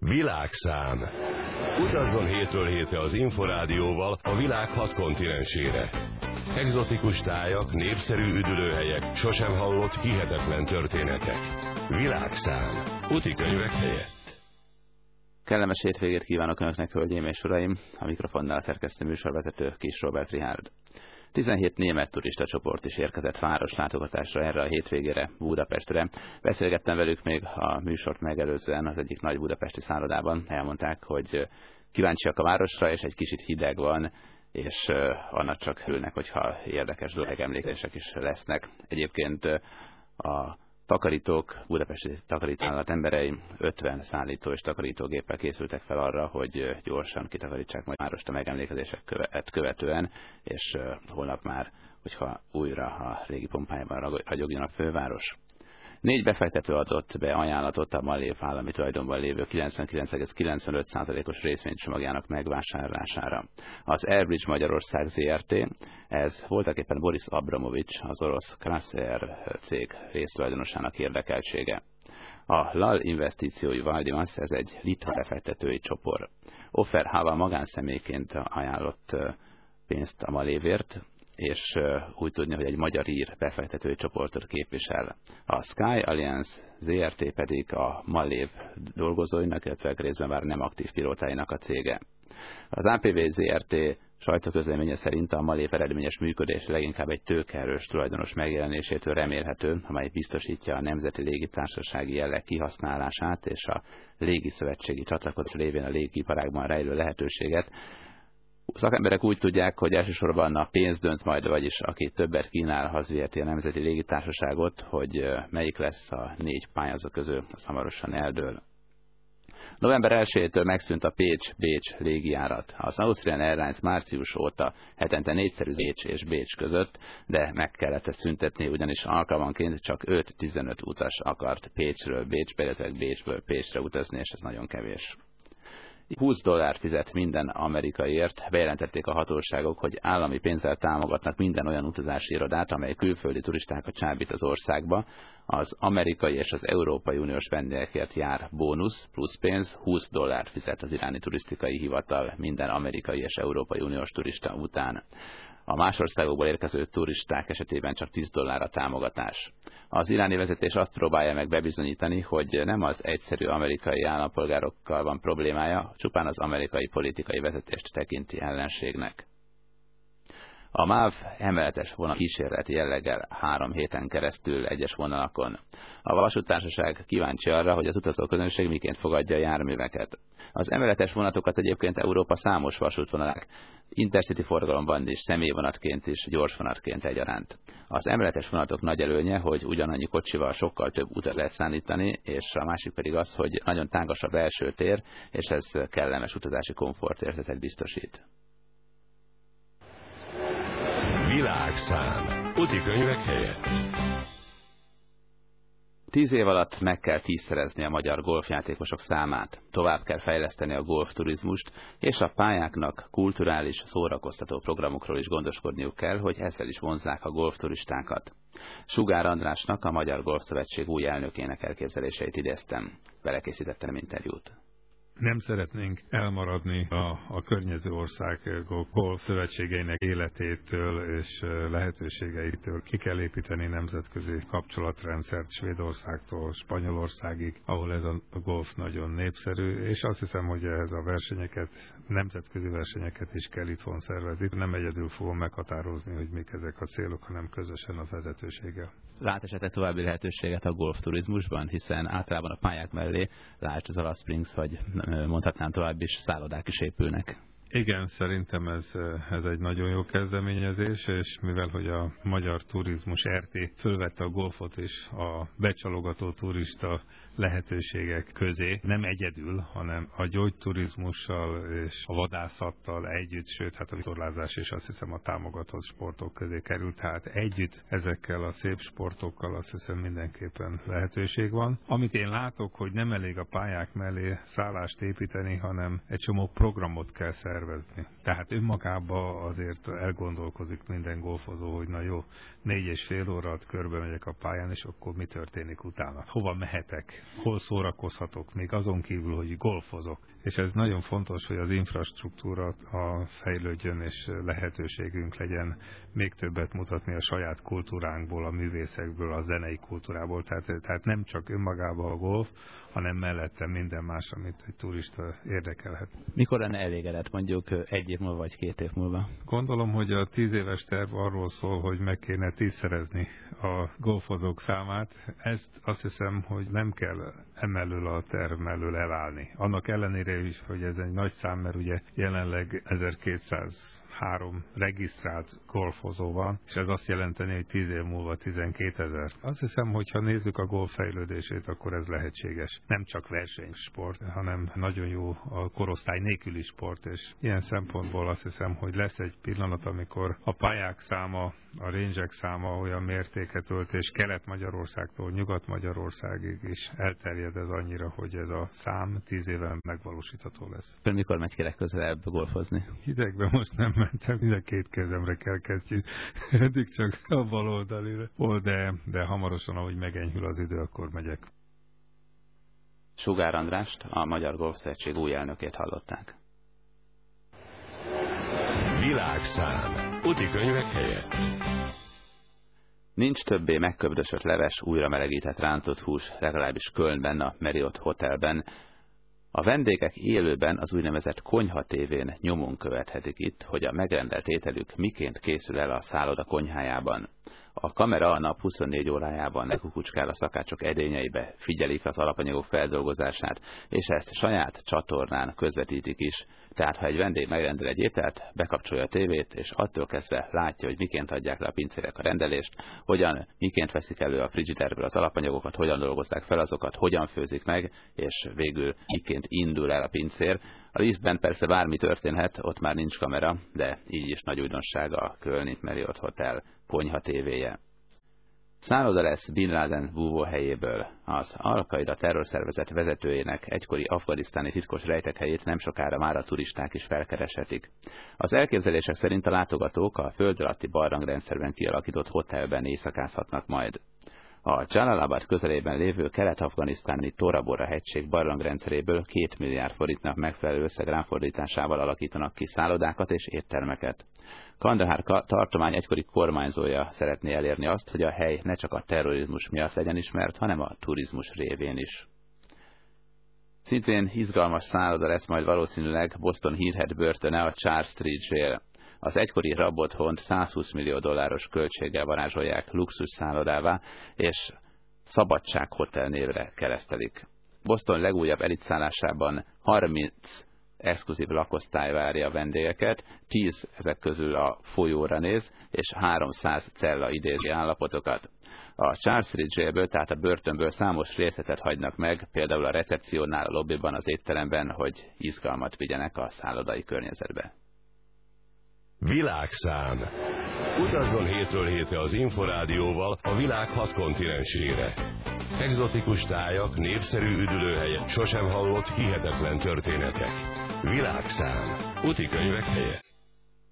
Világszám. Utazzon hétről hétre az Inforádióval a világ 6 kontinensére. Egzotikus tájak, népszerű üdülőhelyek, sosem hallott hihetetlen történetek. Világszám. Utikönyvek helyett. Kellemes hétvégét kívánok Önöknek, hölgyeim és uraim! A mikrofonnál szerkesztő műsorvezető Kis Robert Richárd. 17 német turista csoport is érkezett városlátogatásra erre a hétvégére Budapestre. Beszélgettem velük még a műsort megelőzően az egyik nagy budapesti szállodában. Elmondták, hogy kíváncsiak a városra, és egy kicsit hideg van, és annak csak ülnek, hogyha érdekes emlékezések is lesznek. Egyébként a takarítók, budapesti takarítóvállalat emberei 50 szállító és takarítógéppel készültek fel arra, hogy gyorsan kitakarítsák majd a várost a megemlékezések követően, és holnap már, hogyha újra a régi pompájában ragyogjon a főváros. 4 befektető adott be ajánlatot a Mallév állami tulajdonban lévő 99,95%-os részvénycsomagjának megvásárlására. Az Airbridge Magyarország Zrt. Ez voltaképpen Boris Abramovics, az orosz Crasser cég résztulajdonosának érdekeltsége. A LAL investíciói Valdimas, ez egy litva befektetői csoport. Offerhava magánszemélyként ajánlott pénzt a Mallévért, és úgy tudni, hogy egy magyar-ír befektetői csoportot képvisel. A Sky Alliance Zrt. Pedig a Mallév dolgozóinak, illetve részben már nem aktív pilótáinak a cége. Az APV Zrt. Sajtóközleménye szerint a Mallév eredményes működés leginkább egy tőkeerős tulajdonos megjelenésétől remélhető, amely biztosítja a nemzeti légitársasági jelleg kihasználását és a légiszövetségi csatlakozás révén a légiparágban rejlő lehetőséget. Szakemberek úgy tudják, hogy elsősorban a pénz dönt majd, vagyis aki többet kínál, az viheti a nemzeti légitársaságot, hogy melyik lesz a 4 pályázó közül, az hamarosan eldől. November 1-től megszűnt a Pécs-Bécs légijárat. Az Austrian Airlines március óta hetente 4-szerű Pécs és Bécs között, de meg kellett ezt szüntetni, ugyanis alkalmanként csak 5-15 utas akart Pécsről Bécsbe, illetve Bécsből Pécsre utazni, és ez nagyon kevés. $20 fizet minden amerikaiért. Bejelentették a hatóságok, hogy állami pénzzel támogatnak minden olyan utazási irodát, amely külföldi turistákat csábít az országba. Az amerikai és az Európai Uniós vendégekért jár bónusz plusz pénz. $20 fizet az iráni turisztikai hivatal minden amerikai és Európai Uniós turista után. A más országokból érkező turisták esetében csak $10 a támogatás. Az iráni vezetés azt próbálja meg bebizonyítani, hogy nem az egyszerű amerikai állampolgárokkal van problémája, csupán az amerikai politikai vezetést tekinti ellenségnek. A MÁV emeletes vonat kísérleti jelleggel 3 héten keresztül egyes vonalakon. A vasúttársaság kíváncsi arra, hogy az utazóközönség miként fogadja a járműveket. Az emeletes vonatokat egyébként Európa számos vasútvonalák, intercity forgalomban is, személyvonatként is, gyorsvonatként egyaránt. Az emeletes vonatok nagy előnye, hogy ugyanannyi kocsival sokkal több utat lehet szállítani, és a másik pedig az, hogy nagyon tágas a belső tér, és ez kellemes utazási komfortérzetet biztosít. Világszám. Utikönyvek helyett. 10 év alatt meg kell 10-szerezni a magyar golfjátékosok számát, tovább kell fejleszteni a golfturizmust, és a pályáknak kulturális, szórakoztató programokról is gondoskodniuk kell, hogy ezzel is vonzzák a golfturistákat. Sugár Andrásnak, a Magyar Golfszövetség új elnökének elképzeléseit idéztem. Belekészítettem interjút. Nem szeretnénk elmaradni a környező országok golf szövetségeinek életétől és lehetőségeitől. Ki kell építeni nemzetközi kapcsolatrendszert Svédországtól Spanyolországig, ahol ez a golf nagyon népszerű, és azt hiszem, hogy ehhez a versenyeket, nemzetközi versenyeket is kell itthon szervezni. Nem egyedül fogom meghatározni, hogy mik ezek a célok, hanem közösen a vezetőséggel. Lát esetleg további lehetőséget a golfturizmusban, hiszen általában a pályák mellé, lásd az Alice Springs, vagy mondhatnám tovább is, szállodák is épülnek. Igen, szerintem ez egy nagyon jó kezdeményezés, és mivel hogy a Magyar Turizmus RT fölvette a golfot is a becsalogató turista lehetőségek közé, nem egyedül, hanem a gyógyturizmussal és a vadászattal együtt, sőt, hát a vitorlázás is azt hiszem a támogatott sportok közé került, tehát együtt ezekkel a szép sportokkal azt hiszem mindenképpen lehetőség van. Amit én látok, hogy nem elég a pályák mellé szállást építeni, hanem egy csomó programot kell szervezni, tervezni. Tehát önmagában azért elgondolkozik minden golfozó, hogy na jó, 4,5 órát körbe megyek a pályán, és akkor mi történik utána? Hova mehetek? Hol szórakozhatok? Még azon kívül, hogy golfozok. És ez nagyon fontos, hogy az infrastruktúra fejlődjön, és lehetőségünk legyen még többet mutatni a saját kultúránkból, a művészekből, a zenei kultúrából. Tehát nem csak önmagában a golf, hanem mellette minden más, amit egy turista érdekelhet. Mikor lenne elégedett, mondjuk 1 év múlva vagy 2 év múlva? Gondolom, hogy a 10 éves terv arról szól, hogy meg kéne 10-szerezni a golfozók számát. Ezt azt hiszem, hogy nem kell emellől a terv mellől elállni. Annak ellenére is, hogy ez egy nagy szám, mert ugye jelenleg 1203 regisztrált golfozó van, és ez azt jelenteni, hogy 10 év múlva 12 000. Azt hiszem, hogy ha nézzük a golf fejlődését, akkor ez lehetséges. Nem csak versenysport, hanem nagyon jó a korosztály nélküli sport, és ilyen szempontból azt hiszem, hogy lesz egy pillanat, amikor a pályák száma, a range-ek száma olyan mértéket ölt, és Kelet-Magyarországtól Nyugat-Magyarországig is elterjed ez annyira, hogy ez a szám 10 éven megvalósítható lesz. Ön mikor megy ki legközelebb golfozni? Hidegben most nem mentem, mind a 2 kezemre kell kezdjük. Eddig csak a bal oldalira. De hamarosan, ahogy megenyhül az idő, akkor megyek. Sugár Andrást, a Magyar Golfszövetség új elnökét hallották. Világszám. Útikönyvek helyett. Nincs többé megköbdösött leves, újra melegített rántott hús, legalábbis Kölnben, a Marriott Hotelben. A vendégek élőben az úgynevezett konyha tévén nyomon követhetik itt, hogy a megrendelt ételük miként készül el a szálloda konyhájában. A kamera a nap 24 órájában lekukucskál a szakácsok edényeibe, figyelik az alapanyagok feldolgozását, és ezt saját csatornán közvetítik is. Tehát, ha egy vendég megrendel egy ételt, bekapcsolja a tévét, és attól kezdve látja, hogy miként adják le a pincérek a rendelést, miként veszik elő a frigiderből az alapanyagokat, hogyan dolgozzák fel azokat, hogyan főzik meg, és végül miként indul el a pincér. A liftben persze bármi történhet, ott már nincs kamera, de így is nagy újdonság a kölni Marriott Hotel konyha tévéje. Szálloda lesz Bin Laden búvóhelyéből. Az Al-Qaida terrorszervezet vezetőjének egykori afganisztáni titkos rejtekhelyét nem sokára már a turisták is felkereshetik. Az elképzelések szerint a látogatók a föld alatti barlangrendszerben kialakított hotelben éjszakázhatnak majd. A Jalalabad közelében lévő kelet-afganisztáni Tora Bora hegység barlangrendszeréből 2 milliárd forintnak megfelelő összeg ráfordításával alakítanak ki szállodákat és éttermeket. Kandahár tartomány egykori kormányzója szeretné elérni azt, hogy a hely ne csak a terrorizmus miatt legyen ismert, hanem a turizmus révén is. Szintén izgalmas szálloda lesz majd valószínűleg Boston hírhedt börtöne, a Charles Street Jail. Az egykori rabotthont $120 millió költséggel varázsolják luxus szállodává, és Szabadság Hotel névre keresztelik. Boston legújabb elitszállásában 30 exkluzív lakosztály várja a vendégeket, 10 ezek közül a folyóra néz, és 300 cella idézi állapotokat. A Charles Street Jailből, tehát a börtönből számos részletet hagynak meg, például a recepciónál, a lobbyban, az étteremben, hogy izgalmat vigyenek a szállodai környezetbe. Világszám. Utazzon hétről hétre az Inforádióval a világ 6 kontinensére. Egzotikus tájak, népszerű üdülőhelyek, sosem hallott hihetetlen történetek. Világszám. Útikönyvek helyett.